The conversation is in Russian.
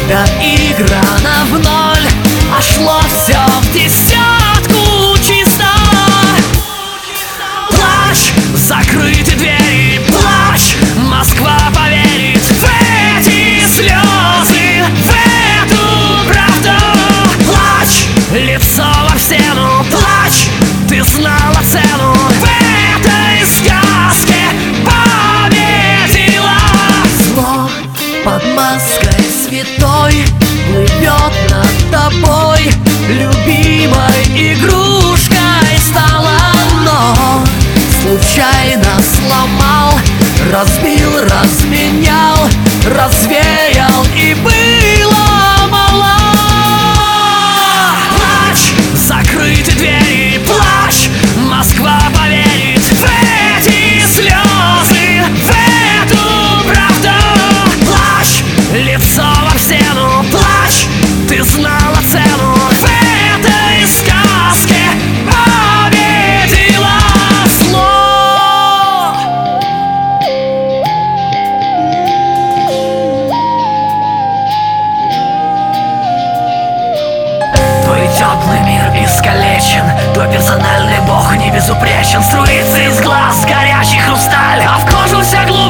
доиграно в ноль, а шло все в десятку чисто. Плачь, закрыты двери, плачь, Москва поверит в эти слезы, в эту правду. Плачь, лицо об стену, плачь, ты знала цену в этой сказке, победила. Зло под маской святой плывет над тобой, любимой игрушкой стала, но случайно сломал, разбил, разменял, развеял и было мало. Плачь, закрыты двери, плачь, Москва поверит в эти слезы, в эту правду. Плачь, лицо об стену, плачь, ты знала цену в этой сказке, победила зло. Твой теплый мир искалечен, твой персональный бог не безупречен. Струится из глаз горячий хрусталь, а в кожу вся глубь.